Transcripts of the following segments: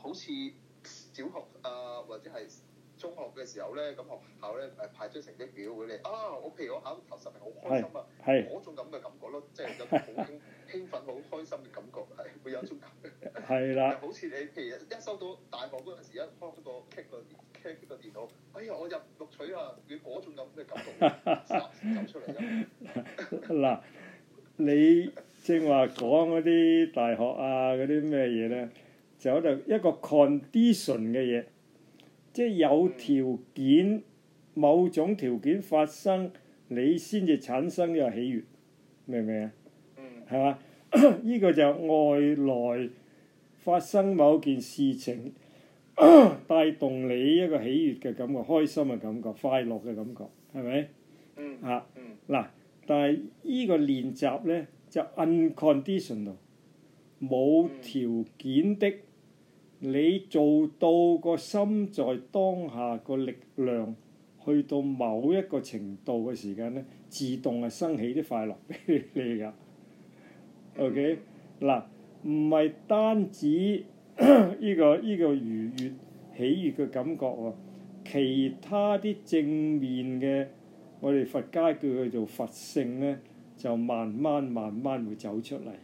好似小學或者係中學嘅時候咧，咁學校咧派張成績表俾你我譬如我考到頭10名，好開心啊！嗰種咁嘅感覺咯，即係有啲好興奮、好開心嘅感覺，係會有一種感覺。係啦。好似你譬如一收到大學嗰陣時，一開個 check 個電腦，哎呀，我入錄取啊！要嗰種咁嘅感覺走出嚟嗱，你正話講嗰啲大學嗰啲咩嘢咧，就喺度一個 condition 嘅嘢。即係有條件，某種條件發生，你先至產生呢個喜悅，明唔明啊？係嘛？呢個就外來發生某件事情，帶動你一個喜悅嘅感覺、開心嘅感覺、快樂嘅感覺，係咪？嗱，但係呢個練習咧就 unconditional， 冇條件的。你做到個心在當下個力量去到某一個程度嘅時間咧，自動係生起啲快樂俾你㗎。OK， 嗱，唔係單止呢個愉悅喜悅嘅感覺喎，其他啲正面嘅，我哋佛家叫佢做佛性咧，就慢慢會走出嚟。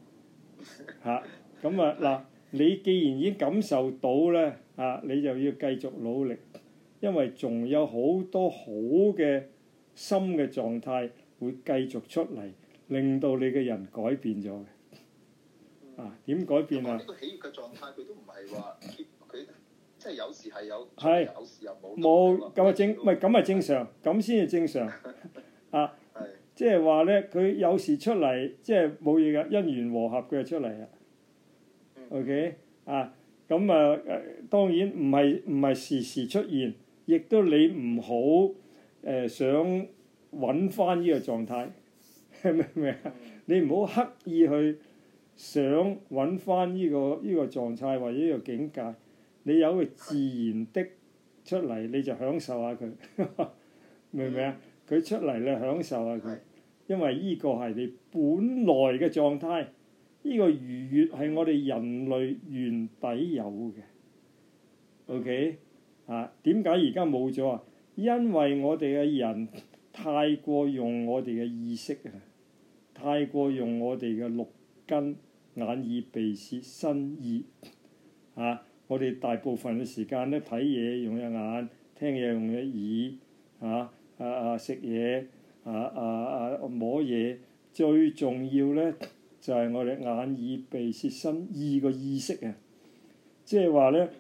咁嗱。你既然已經感受到咧，你就要繼續努力，因為仲有好多好嘅心嘅狀態會繼續出嚟，令到你嘅人改變咗嘅。點改變啊？呢個喜悅嘅狀態，佢都唔係話佢即係有時係有，有時又冇。 冇咁咁正常，咁先係正常。即係話咧，佢有時出嚟，即係冇嘢㗎，因緣和合嘅出嚟啊。OK 咁當然唔係時時出現，亦都你唔好想揾翻呢個狀態，明唔明啊？你唔好刻意去想揾翻呢個狀態或者呢個境界，你有佢自然的出嚟，你就享受下佢，明唔明啊？佢出嚟你享受下佢，因為呢個係你本來嘅狀態。呢個愉悅係我哋人類原底有嘅 ，OK 點解而家冇咗啊？因為我哋嘅人太過用我哋嘅意識太過用我哋嘅六根眼耳鼻舌身意我哋大部分嘅時間咧睇嘢用隻眼，聽嘢用隻耳食嘢摸嘢，最重要咧。就係我哋眼耳鼻舌身意個意識即係話咧，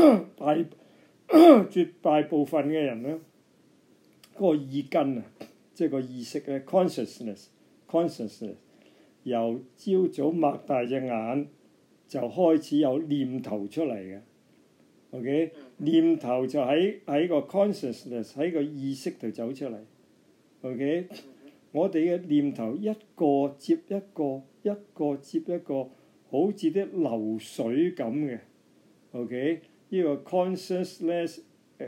絕大部分嘅人咧，嗰個意根即係個意識咧 consciousness， 由朝早擘大隻眼就開始有念頭出嚟嘅 ，OK， 念頭就喺個 consciousness 喺個意識度走出嚟 ，OK。我哋嘅念頭一個接一個，一個接一個，好似啲流水咁嘅。OK， 呢個 consciousness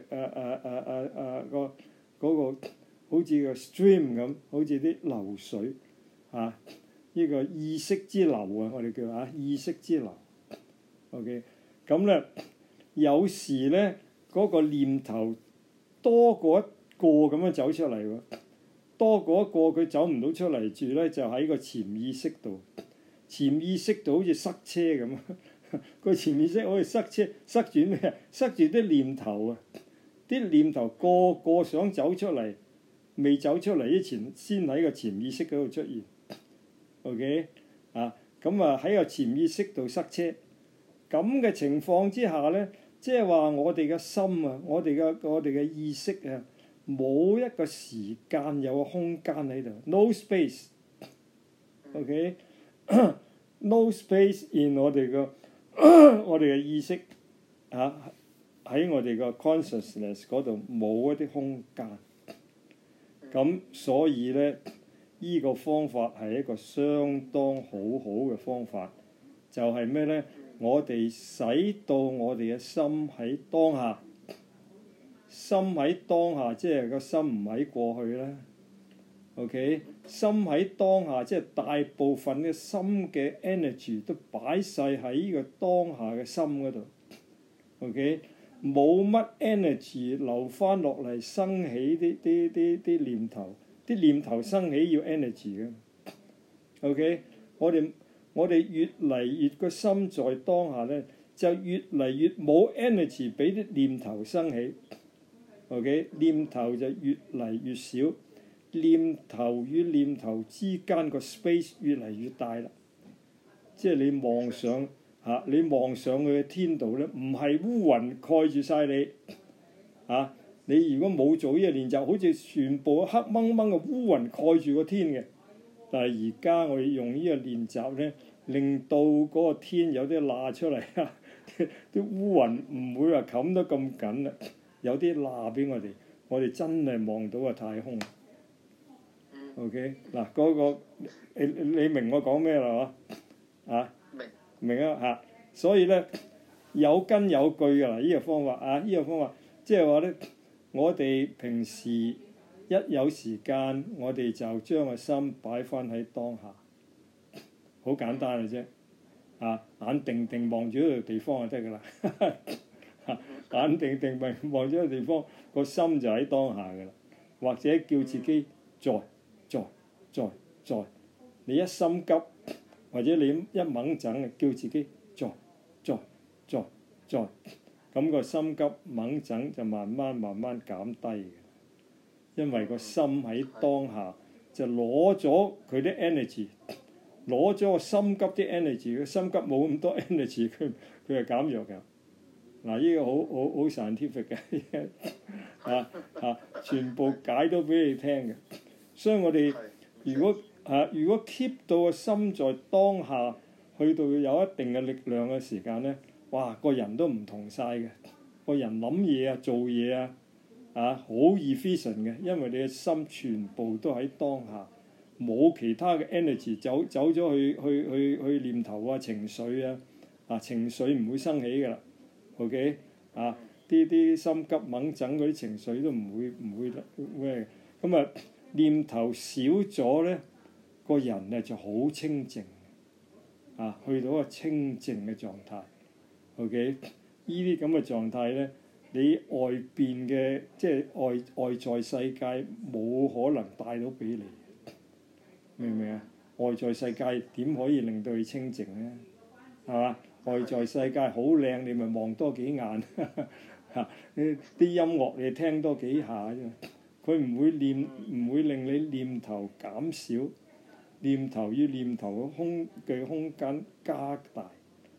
嗰個好似個 stream 咁，好似啲流水呢個意識之流我哋叫意識之流。OK， 咁咧有時咧嗰個念頭多過一個咁樣走出嚟喎。多過一個佢走唔到出嚟住咧，就喺個潛意識度。潛意識度好似塞車咁，個潛意識好似塞車，塞住咩啊？塞住啲念頭啲念頭個個想走出嚟，未走出嚟之前，先喺個潛意識嗰度出現。OK 咁喺個潛意識度塞車，咁嘅情況之下咧，即係話我哋嘅心我哋嘅意識冇一個時間有個空間喺度 ，no space，OK，no space in 我哋嘅意識喺我哋個 consciousness 嗰度冇一啲空間。咁所以咧，呢個方法係一個相當好嘅方法，就係咩咧？我哋使到我哋嘅心喺當下。心喺當下，即係個心唔喺過去啦。OK， 心喺當下，即係大部分嘅心嘅 energy 都擺晒喺呢個當下嘅心嗰度。 OK， 冇乜 energy 流翻落嚟生起啲念頭，啲念頭生起要 energy 嘅。OK， 我哋越嚟越個心在當下咧，就越嚟越冇 energy 俾啲念頭生起。OK， 念頭就越嚟越少，念頭與念頭之間個 space 越嚟越大啦。即係你望上嚇，你望上去嘅天度咧，唔係烏雲蓋住晒你嚇。你如果冇做呢個練習，好似全部黑掹掹嘅烏雲蓋住個天嘅。但係而家我哋用呢個練習咧，令到嗰個天有啲罅出嚟啊！啲烏雲唔會話冚得咁緊啦，有啲罅俾我哋真係望到個太空。OK， 嗱嗰個你明我講咩啦？嗬啊，明啊嚇！所以咧有根有據㗎啦，呢個方法啊，呢個方法即係話咧，我哋平時一有時間，我哋就將個心擺翻喺當下，好簡單嘅啫。啊，眼定定望住嗰個地方就得㗎啦。眼定定望住嗰個地方，個心就喺當下㗎啦。或者叫自己在，你一心急或者你一猛整，叫自己在，咁個心急猛整就慢慢減低嘅。因為個心喺當下就攞咗佢啲 energy， 攞咗個心急啲 energy， 個心急冇咁多 energy， 佢係減弱嘅。嗱，呢個好 scientific 嘅，全部解到俾你聽嘅。所以我哋如果 keep 到個心在當下，去到有一定嘅力量嘅時間咧，哇，個人都唔同晒嘅，個人諗嘢啊，做嘢啊。好 efficient 嘅，因為你嘅心全部都喺當下，冇其他嘅 energy 走咗去念頭啊、情緒啊，情緒唔會生起㗎啦。OK 啲心急猛整嗰啲情緒都唔會咩咁啊？念頭少咗咧，個人咧就好清靜去到一個清靜嘅狀態。OK， 呢啲咁嘅狀態咧。你外邊嘅即係外在世界冇可能帶到俾你，明唔明啊？外在世界點可以令到你清靜咧？係嘛？外在世界好靚，你咪望多幾眼嚇。啲音樂你聽多幾下啫，佢唔會令你念頭減少，念頭與念頭嘅空間加大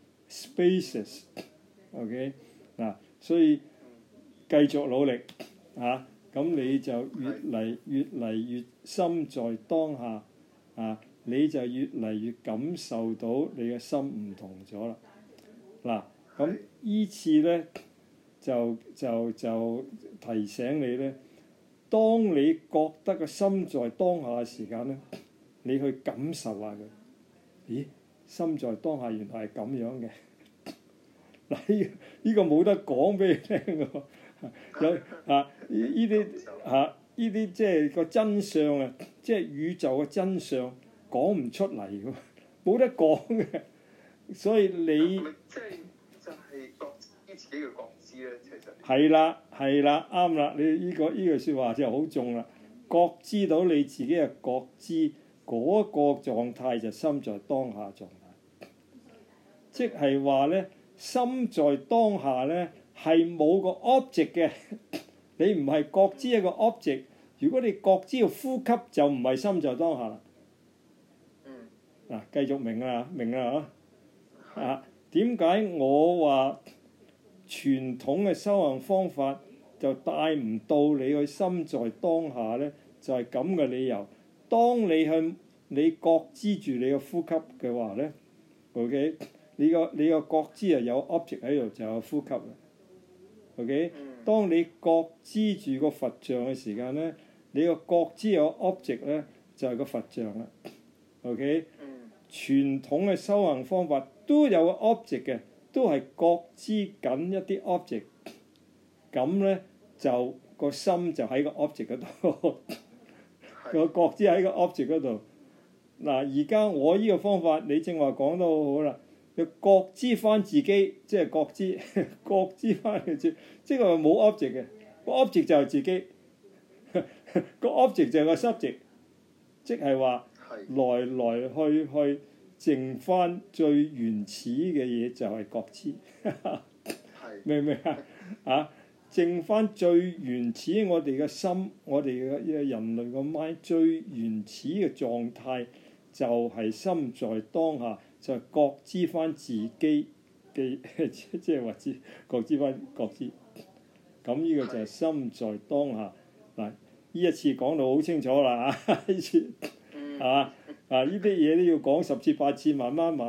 spaces。OK 嗱，所以。繼續努力咁你就越嚟越心在當下你就越嚟越感受到你嘅心唔同咗啦。嗱，咁依次咧就提醒你咧，當你覺得個心在當下嘅時間咧，你去感受下佢。咦，心在當下原來係咁樣嘅。嗱，呢個冇得講俾你聽㗎。有依啲即係個真相啊！即係宇宙嘅真相講唔出嚟㗎，冇得講嘅。所以你即係就係覺知自己嘅覺知咧，其實係啦，啱啦！你呢句説話就好重啦。覺知到你自己嘅覺知嗰個狀態就心在當下狀態，即係話咧，心在當下咧。係冇個 object 嘅，你唔係覺知一個 object。如果你覺知個呼吸，就唔係心在當下啦。繼續明啦點解我話傳統嘅修行方法就帶唔到你去心在當下咧？就係咁嘅理由。當你覺知住你個呼吸嘅話咧 ，OK， 你個覺知係有 object 喺度，就有呼吸啦。OK， 當你覺知住個佛像嘅時間咧，你個覺知有 object 咧，就係個佛像啦。OK， 傳統嘅修行方法都有個 object 嘅，都係覺知緊一啲 object。咁咧就個心就喺個 object 嗰度，個覺知喺個 object 嗰度。嗱，而家我呢個方法，你正話講得好好啦。 要覺知翻自己，即係覺知覺知翻嘅啫，即係冇 object 嘅，個 object 就係自己，個 object 就係個 subject，即係話來來去去剩翻最原始嘅嘢就係覺知，明唔明啊？啊，剩翻最原始我哋嘅心，我哋嘅人類個 mind 最原始嘅狀態就係心在當下。就係覺知翻自己嘅，即係話知覺知翻覺知。咁呢個就係心在當下。嗱，呢一次講到好清楚啦，呢次係嘛？呢啲嘢都要講10次8次，慢慢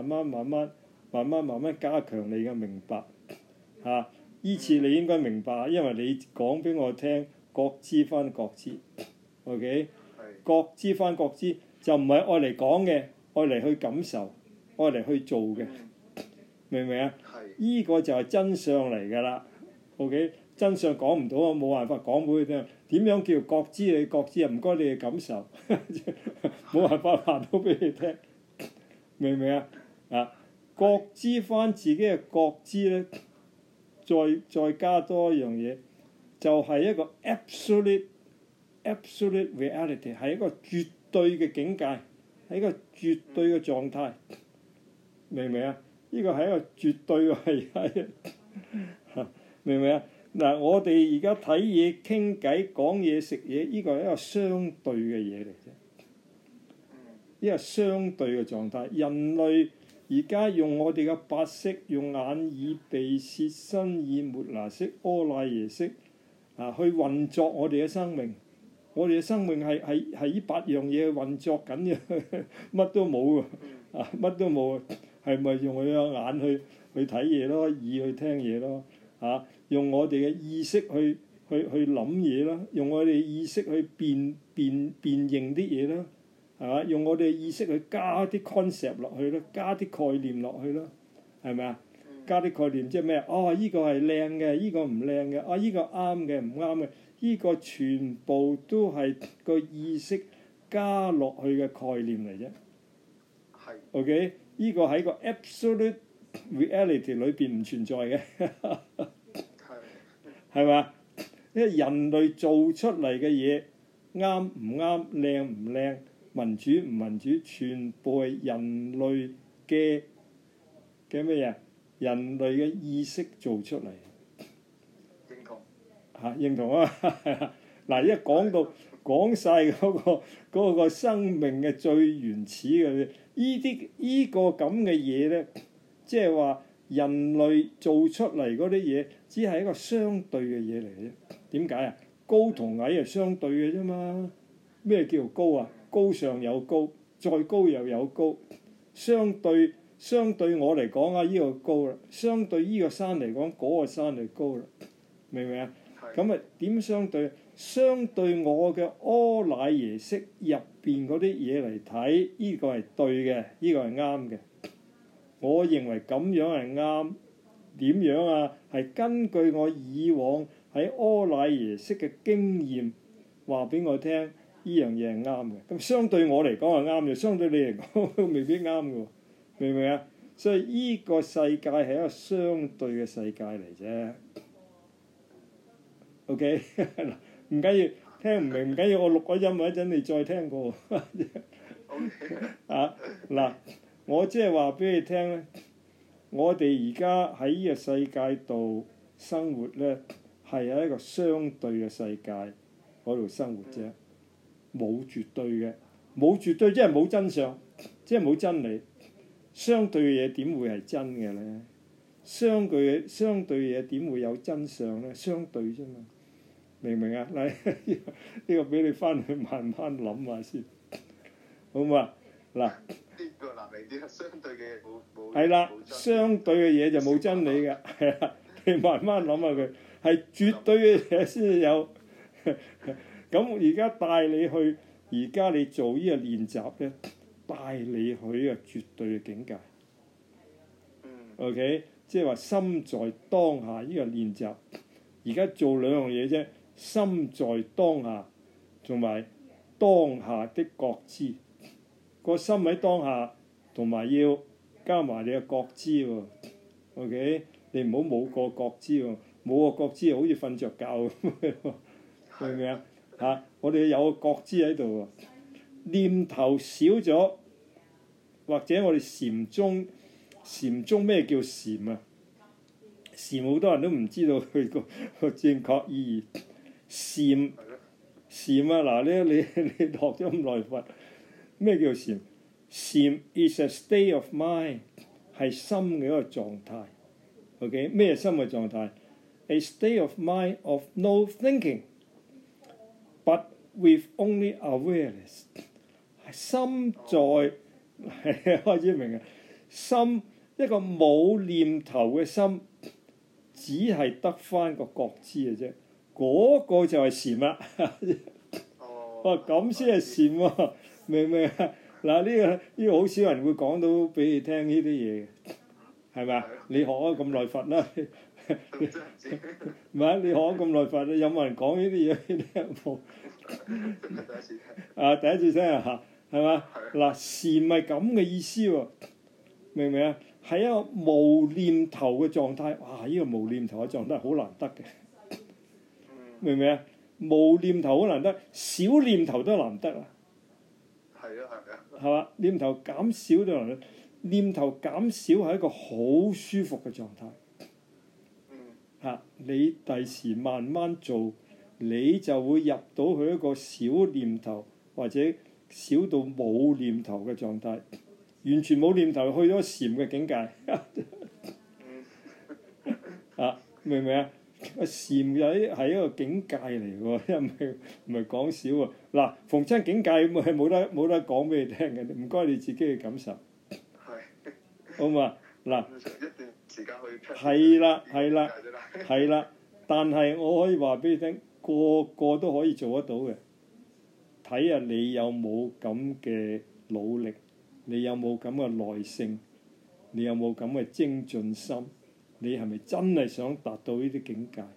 加強你嘅明白。呢次你應該明白，因為你講俾我聽，覺知翻覺知。OK， 覺知翻覺知就唔係愛嚟講嘅，愛嚟去感受。愛嚟去做嘅，明唔明啊？依個就係真相嚟㗎啦。OK， 真相講唔到啊，冇辦法講俾佢聽。點樣叫覺知你覺知啊？唔該你嘅感受，冇辦法話到俾你聽，明唔明啊？覺知翻自己嘅覺知咧，再加多一樣嘢，就係一個 absolute reality， 係一個絕對嘅境界，係一個絕對嘅狀態。明唔明啊？呢個係一個絕對嘅係，明唔明啊？嗱，我哋而家睇嘢、傾偈、講嘢、食嘢，呢個係一個相對嘅嘢嚟啫。呢個相對嘅狀態，人類而家用我哋嘅八識，用眼耳鼻舌身意末那識、阿賴耶識去運作我哋嘅生命。我哋嘅生命係呢8樣嘢運作緊嘅，乜都冇㗎，乜都冇。係咪用佢嘅眼去睇嘢咯，耳去聽嘢咯？用我哋嘅意識去諗嘢咯，用我哋嘅意識去辨認啲嘢咯，係嘛？用我哋嘅意識去加啲 concept 落去咯，加啲概念落去咯，係咪啊？加啲概念即係咩？依個係靚嘅，依個唔靚嘅，依個啱嘅，唔啱嘅，依個全部都係個意識加落去嘅概念嚟啫。係。OK。呢個喺個 absolute reality 裏邊唔存在嘅，係嘛？因為人類做出嚟嘅嘢啱唔啱、靚唔靚、民主唔民主，全部係人類嘅咩嘢？人類嘅意識做出嚟。認同。認同啊！嗱，一講晒嗰個生命嘅最原始嘅。呢個咁嘅嘢咧，即係話人類做出嚟嗰啲嘢，只係一個相對嘅嘢嚟嘅。點解啊？高同矮係相對嘅啫嘛。咩叫高啊？高上有高，再高又有高。相對我嚟講呢個高啦。相對呢個山嚟講，嗰個山就高啦。明唔明啊？咁點相對？相對我嘅阿賴耶識入邊嗰啲嘢嚟睇，呢個係對嘅，呢個係啱嘅。我認為咁樣係啱。點樣啊？係根據我以往喺阿賴耶識嘅經驗話俾我聽，呢樣嘢係啱嘅。咁相對我嚟講係啱嘅，相對你嚟講未必啱嘅，明唔明啊？所以呢個世界係一個相對嘅世界嚟啫。OK 嗱。唔緊要，聽唔明唔緊要，我錄個音一陣，你再聽過。嗱，我即係話俾你聽咧，我哋而家喺呢個世界度生活咧，係喺一個相對嘅世界嗰度生活啫，冇絕對嘅，冇絕對即係冇真相，即係冇真理。相對嘅嘢點會係真嘅咧？相對嘅嘢點會有真相咧？相對啫嘛。明唔明啊？嗱，呢個俾你翻去慢慢諗下先，好嘛？嗱，呢個難明啲，相對嘅嘢冇。係啦，相對嘅嘢就冇真理嘅，係啦，你慢慢諗下佢，係絕對嘅嘢先有。咁而家帶你去，而家你做呢個練習咧，帶你去一個絕對嘅境界。OK， 即係話心在當下呢個練習，而家做2樣嘢啫。心在當下，同埋當下的覺知。個心喺當下，同埋要加埋你嘅覺知喎。OK， 你唔好冇個覺知喎，冇個覺知好似瞓着覺咁，明唔明啊？嚇，我哋有個覺知喺度喎，念頭少咗，或者我哋禪宗咩叫禪啊？禪好多人都唔知道佢個正確意義。禪啊，嗱你學咗咁耐佛，咩叫禪？禪 is a state of mind， 係心嘅一個狀態。OK， 咩心嘅狀態 ？A state of mind of no thinking，but with only awareness。心在開始明啊，心一個冇念頭嘅心，只係得翻個覺知嘅啫。嗰個就係禪啦。咁先係禪喎，明唔明啊？嗱，呢個好少人會講到俾你聽呢啲嘢嘅，係咪啊？你學咗咁耐佛啦，唔係你學咗咁耐佛，有冇人講呢啲嘢？冇。第一次聽啊，係嘛？嗱，禪係咁嘅意思喎，明唔明啊？係一個無念頭嘅狀態。哇！呢個無念頭嘅狀態好難得嘅，明唔明啊？無念頭好難得，小念頭都難得啦。係嘛？念頭減少都難得，念頭減少係一個好舒服嘅狀態。你第時慢慢做，你就會入到去一個小念頭或者少到冇念頭嘅狀態，完全冇念頭，去咗禪嘅境界。明唔明啊？禪係一個境界嚟喎，唔係講少喎。嗱，逢親境界係冇得講俾你聽嘅，唔該你自己去感受。好嘛？嗱，一段時間去。係啦，但係我可以話俾你聽，個個都可以做得到嘅。睇下你有冇咁嘅努力，你有冇咁嘅耐性，你有冇咁嘅精進心。你係咪真係想達到呢啲境界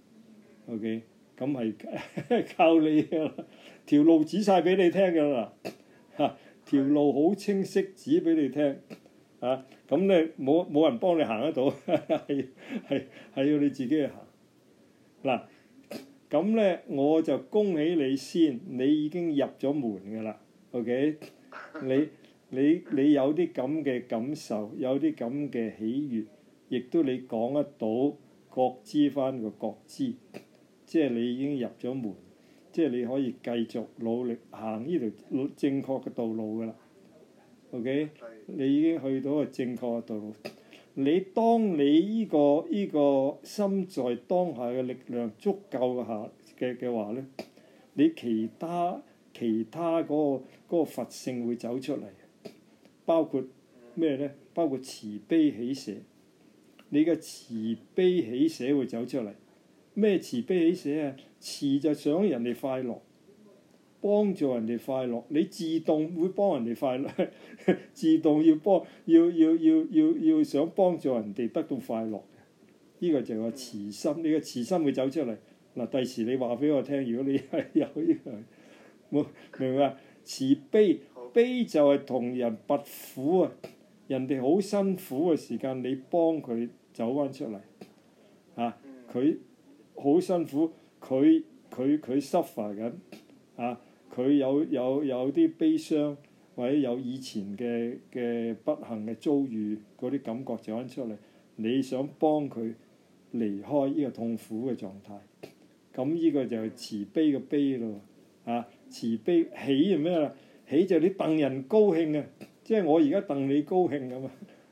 ？OK， 咁係靠你㗎啦，條路指晒俾你聽㗎啦，條路好清晰指俾你聽，咁咧冇人幫你行得到，係要你自己去行。嗱，咁咧我就恭喜你先，你已經入咗門㗎啦。OK， 你有啲咁嘅感受，有啲咁嘅喜悅。亦都你講得到覺知翻個覺知，即係你已經入咗門，即係你可以繼續努力行呢條正確嘅道路㗎啦。OK， 你已經去到個正確嘅道路。當你呢個心在當下嘅力量足夠嘅話咧，你其他嗰個佛性會走出嚟，包括咩咧？包括慈悲喜捨。你嘅慈悲喜捨會走出嚟。咩慈悲喜捨啊？慈就想人哋快樂，幫助人哋快樂，你自動會幫人哋快樂，自動要想幫助人哋得到快樂。呢個就係個慈心，你嘅慈心會走出嚟。嗱，第時你話俾我聽，如果你係有呢個，明唔明啊？慈悲就係同人拔苦啊！人哋好辛苦嘅時間，你幫佢走翻出嚟，佢好辛苦，佢 suffer 緊，佢有啲悲傷，或者有以前嘅不幸嘅遭遇嗰啲感覺走翻出嚟，你想幫佢離開呢個痛苦嘅狀態，咁呢個就係慈悲嘅悲咯。慈悲喜係咩啦？喜就係你戥人高興啊！即係我而家戥你高興咁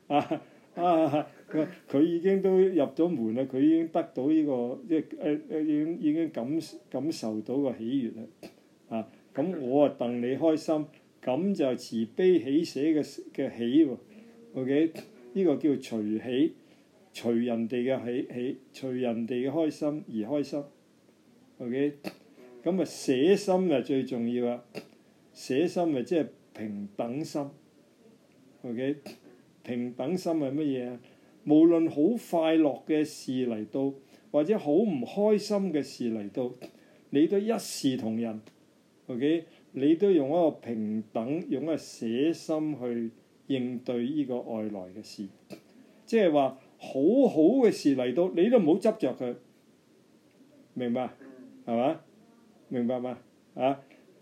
佢已經都入咗門啦，佢已經得到呢個已經感受到個喜悅啦。咁我啊戥你開心，咁就慈悲喜捨嘅喜喎。OK， 呢個叫隨喜，隨人哋嘅喜，隨人哋嘅開心而開心。OK， 咁啊捨心啊最重要啊，捨心咪即係平等心。OK， 平等心係乜嘢啊？無論好快樂嘅事嚟到，或者好唔開心嘅事嚟到，你都一視同仁。OK， 你都用一個平等，用一個捨心去應對呢個外來嘅事，即係話好好嘅事嚟到，你都唔好執着佢，明白？係嘛？明白嘛？啊？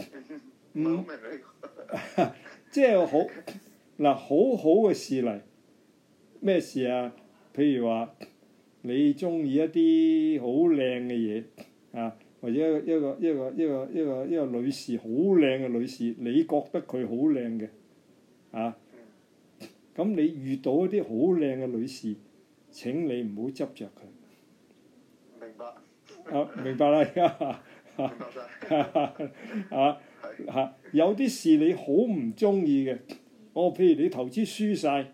即係好嗱，好好嘅事嚟，咩事啊？譬如話你中意一啲好靚嘅嘢啊，或者一個女士，好靚嘅女士，你覺得佢好靚嘅啊？咁你遇到一啲好靚嘅女士，請你唔好執着佢。 明白。 明白啦，而家有啲事你好唔中意嘅，譬如你投資輸晒，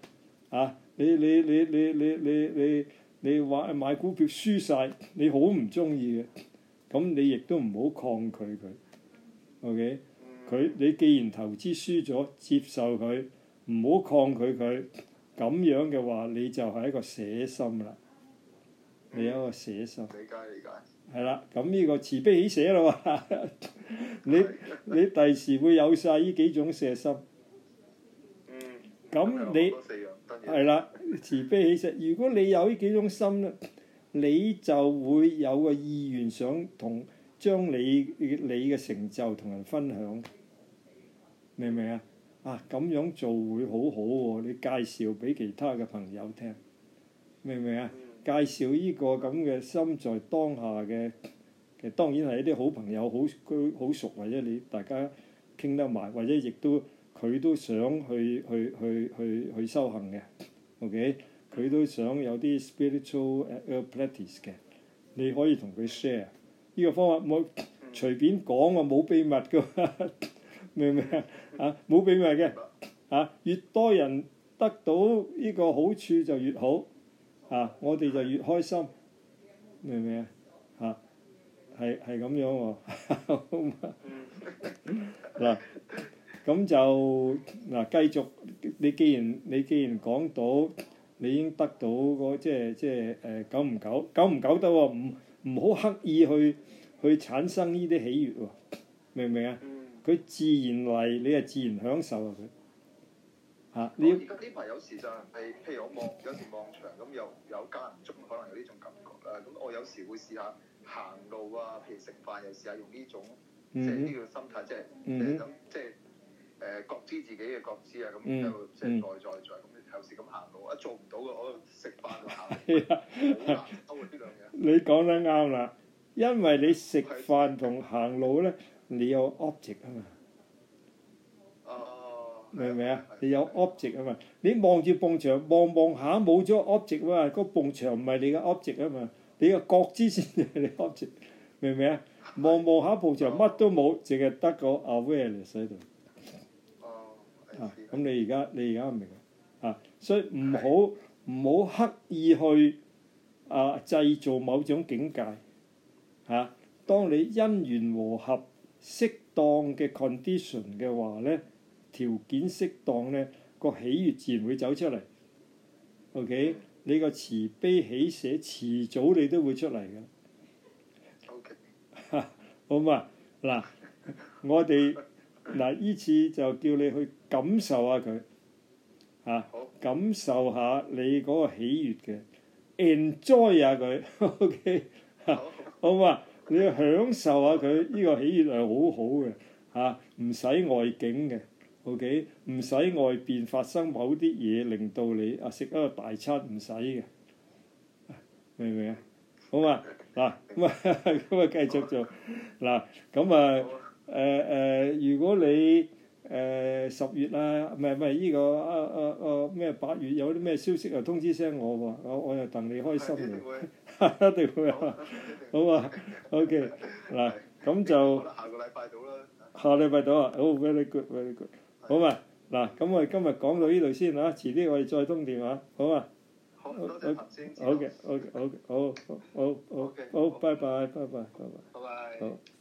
你買股票輸晒，你好唔中意嘅，咁你亦都唔好抗拒佢。OK，你既然投資輸咗，接受佢，唔好抗拒佢，咁樣嘅話，你就係一個捨心啦。你有一個捨心。 理解。 係啦，咁呢個慈悲喜捨啦喎，你第時會有晒呢幾種捨心。咁你係啦，慈悲喜捨。如果你有呢幾種心咧，你就會有個意願想將你嘅成就同人分享，明唔明啊？咁樣做會好好喎，你介紹俾其他嘅朋友聽，明唔明啊？介紹呢個咁嘅心在當下嘅，其實當然係一啲好朋友，好熟，或者你大家傾得埋，或者亦都佢都想去修行嘅 ，OK， 佢都想有啲 spiritual practice 嘅，你可以同佢 share 呢個方法，冇隨便講喎，冇秘密㗎，明唔明啊？冇秘密嘅，越多人得到呢個好處就越好。我哋就越開心，明唔明啊？係咁樣喎。嗱，咁就繼續。你既然講到，你已經得到即係久唔久得喎？唔好刻意去產生呢啲喜悅喎，明唔明啊？佢自然嚟，你係自然享受佢。 你而家呢排有時就係，譬如我有時望牆咁，有間唔中可能有呢種感覺啦。咁我有時會試下行路啊，譬如食飯又試下用呢種即係呢個心態，即係咁即係覺知自己嘅覺知啊，咁就即係在咁有時咁行路，做唔到嘅，我食飯就行路，好難收啊呢樣嘢。 你講得啱啦，因為你食飯同行路咧，你有 object 啊嘛。明唔明啊？你有 object 啊嘛，你望住埲牆望下冇咗 object 喎，個埲牆唔係你嘅 object 啊嘛，你嘅覺知先係你 object， 明唔明啊？望下埲牆乜都冇，淨係得個 awareness 喺度。咁你而家明啊？所以唔好刻意去製造某種境界當你因緣和合適當嘅 condition 嘅話咧，條件適當咧，個喜悅自然會走出嚟。OK， 你個慈悲喜捨遲早你都會出嚟嘅。 OK， 好嘛？嗱，我哋依次就叫你去感受下佢感受下你嗰個喜悅嘅 enjoy 下佢。OK， 好嘛？你要享受下佢呢個喜悅係好好嘅唔使外境嘅。OK， 唔使外邊發生某啲嘢令到你食一個大餐，唔使嘅，明唔明啊？好嘛？嗱，咁繼續做嗱，咁如果你10月唔係呢個咩8月有啲咩消息通知聲我喎，我又戥你開心嘅，一定會好嘛 ？OK， 嗱，咁就下個禮拜到啦。 下禮拜到啊，好 very good。好嘛，嗱，咁我哋今日講到呢度先遲啲我哋再通電話，好嘛？ 好，多謝彭先生。 好嘅，好，拜拜。 拜拜。好。